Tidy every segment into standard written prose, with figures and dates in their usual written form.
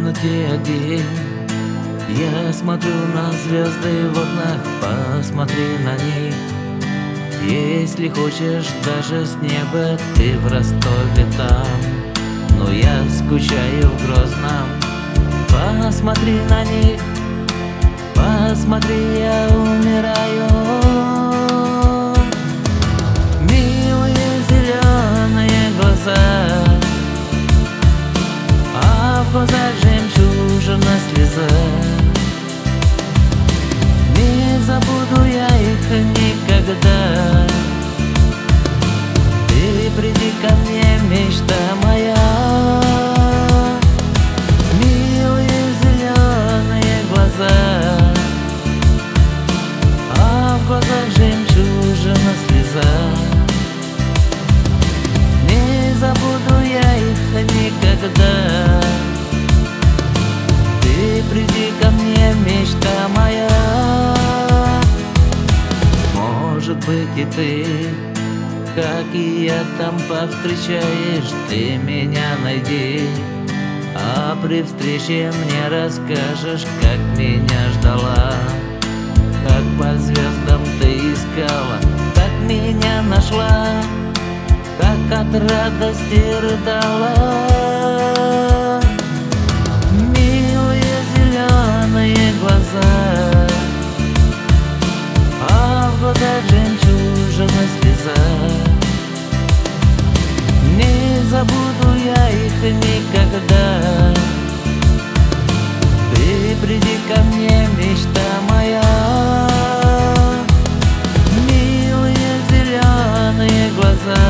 комнате один. Я смотрю на звезды в окнах, посмотри на них. Если хочешь, даже с неба ты в Ростове там, но я скучаю в Грозном. Посмотри на них, посмотри, я умираю. Милые зеленые глаза, а в глазах жемчужина слеза. Не забуду я их никогда. Ты приди ко мне, мечта моя. Милые зеленые глаза, а в глазах жемчужина слеза. Не забуду я их никогда. Ты приди ко мне, мечта моя. Может быть, и ты, как и я, там повстречаешь. Ты меня найди, а при встрече мне расскажешь, как меня ждала, как по звездам ты искала, как меня нашла, как от радости рыдала. Милые зеленые глаза, а в глазах жемчужина слеза. Не забуду я их никогда. Ты приди ко мне, мечта моя. Милые зеленые глаза,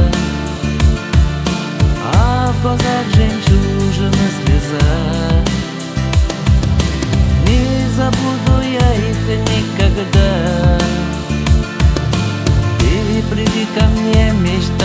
а в глазах жемчужина слеза. Не забуду я их никогда. Ты приди ко мне, мечта